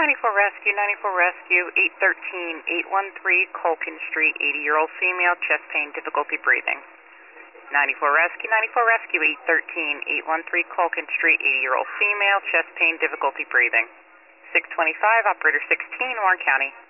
94 Rescue, 813 Colkin Street, 80-year-old female, chest pain, difficulty breathing. 94 Rescue, 813 Colkin Street, 80-year-old female, chest pain, difficulty breathing. 625, operator 16, Warren County.